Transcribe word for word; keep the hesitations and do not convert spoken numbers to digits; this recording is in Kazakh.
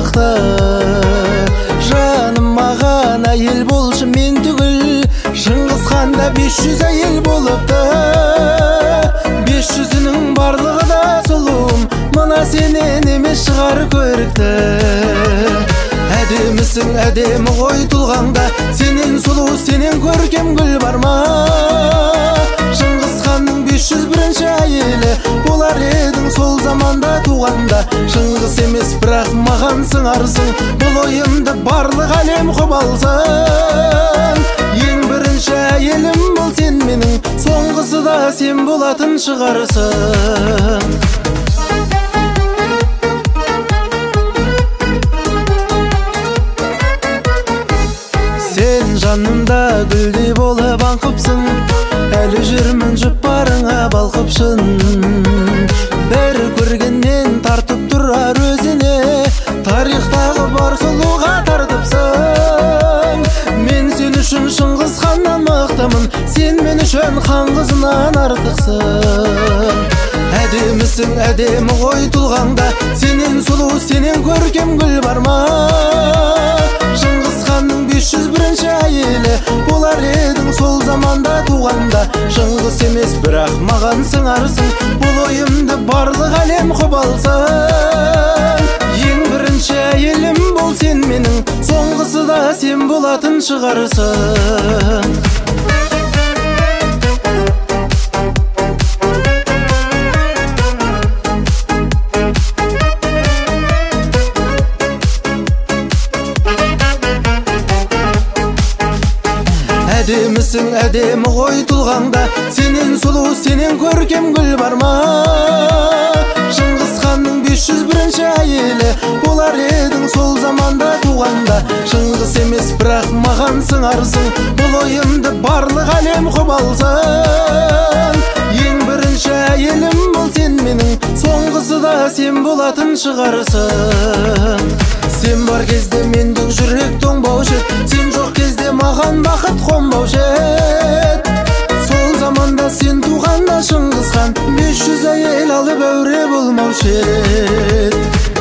мықты. Жаным маған әйел болшы мен түгіл, Шыңғыс ханда бес жүз әйел болыпты. Бес жүзінің барлығы да сұлуым, мына сенен емес шығар көрікті. Әдемісің әдемі ғой тұлғаңда, сенен сұлу сенен көркем гүл бар ма? Шыңғыс ханның бес жүз бірінші әйелі болар едің сол заманда туғанда. Шыңғыс емес бірақ маған сыңарсың, бұл ойымды барлық әлем құп алсын. Ең бірінші әйелім бол сен менің, соңғысы да сен болатын шығарсың. Сен жанымда гүлдей болып аңқыпсың, әлі жүрмін жұпарыңа балқыпшын. Бір көргеннен тартып тұрар өзіне, тарихтағы бар сұлуға тартыпсың. Мен сен үшін Шыңғыс ханнан мықтымын, сен мен үшін хан қызынан артықсың. Әдемісің әдемі ғой тұлғаңда, сенен сұлу сенен көркем гүл бар ма? Шыңғыс ханның бес жүз бірінші әйелі болар едің сол заманда туғанда. Шыңғыс емес бірақ маған сыңарсың, бұл ойымды барлық әлем құп алсын. Ең бірінші әйелім бол сен менің, соңғысы да сен болатын шығарсың. Әдемісің әдемі ғой тұлғаңда, сенен сұлу сенен көркем гүл бар ма? Шыңғыс ханның бес жүз бірінші әйелі болар едің сол заманда туғанда. Шыңғыс емес бірақ маған сыңарсың, бұл ойымды барлық әлем құп алсын. Ең бірінші әйелім бол сен менің, соңғысы да сен болатын шығарсың. Сен бар кезде мендік жүрек тоңбаушы ед, сен жоқ кезде маған бақыт қонбаушы ед. Сол заманда сен туғанда Шыңғыс хан бес жүз әйел алып әуре болмаушы ед.